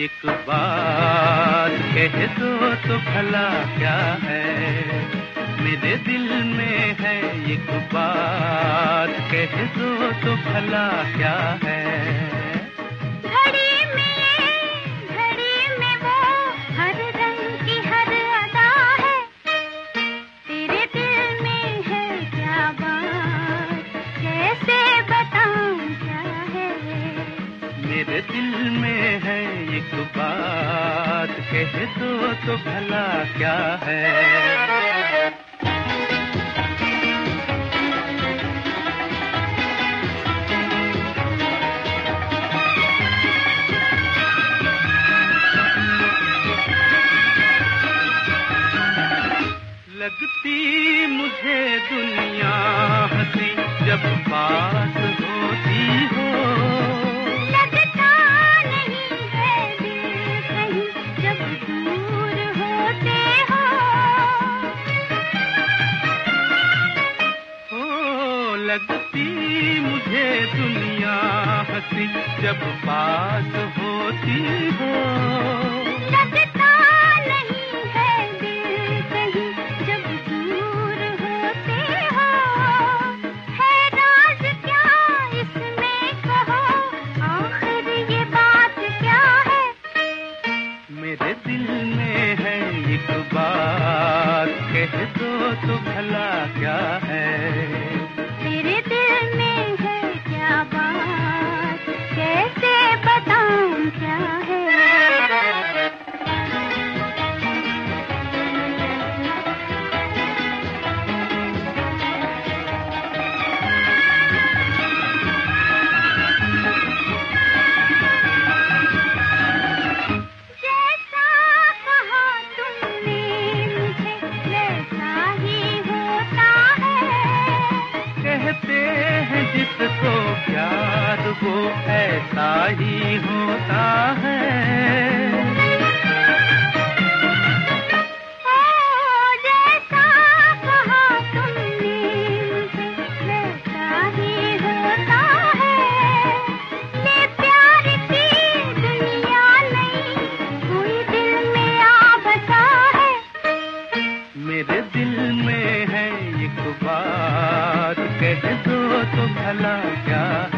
एक बात कह दो तो भला क्या है, मेरे दिल में है एक बात कह दो तो भला क्या है। मेरे दिल में है एक बात कह दो तो भला क्या है। लगती मुझे दुनिया हंसी जब बात होती हो, लगता नहीं है दिल कहीं जब दूर होते हो। लगती मुझे दुनिया हंसी जब बात होती हो, लगता नहीं है दिल कहीं जब दूर होते हो। है राज क्या इसमें कहो, आखिर ये बात क्या है। मेरे दिल में है एक बात कह दो तो भला क्या है। तेरे दिल में है क्या बात, कैसे बताऊं क्या है। कहते हैं जिसको प्यार वो ऐसा ही होता है। जैसा कहा तुमने मुझे वैसा ही होता है। ये प्यार की दुनिया नहीं कोई दिल में आ बसा है। मेरे दिल में है एक बात कह दो तो भला क्या है।